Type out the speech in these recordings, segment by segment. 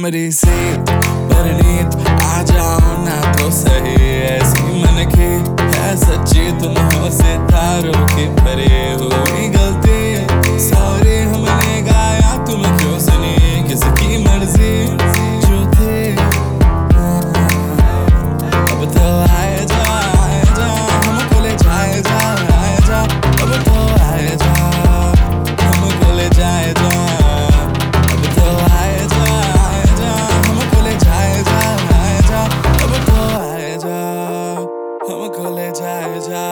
मेरी सीत परनीत आ जाओ ना तो सही, ऐसी मन की है सच्ची, तुम हो सितारों की परी। हुई गलती सॉरी हमने गाया, तुम क्यों सुनी किसकी मर्जी जो थी। अब तो आए जा हमको ले जाए जा, आए जा अब तो आए जा हमको ले जाए जा। अब तो आए जा हमको ले जाए जा, आए जा अब तो आए जा हमको ले जाए जा।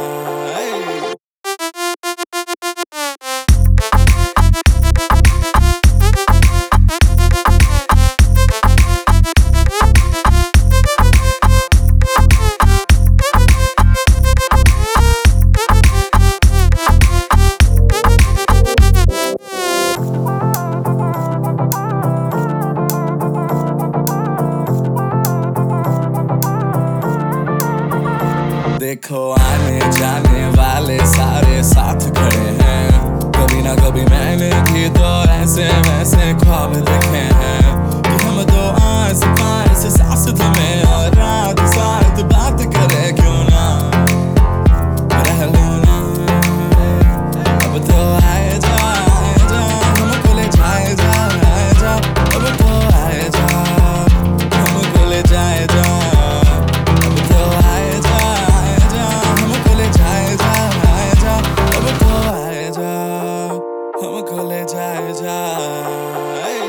देखो आने जाने वाले सारे साथ खड़े हैं, कभी ना कभी मैंने भी तो ऐसे वैसे ख्वाब देखे हैं कि हम तो आस पास सास तुम्हें और रात साथ बात करें, क्यों ना रह लो ना। अब तो आए जा हमको ले जाए जा, आए जा अब तो आए जा हमको ले जाए जा। अब तो आए जा हमको ले जाए जा, आए जा अब तो आए जा हमको ले जाए जा।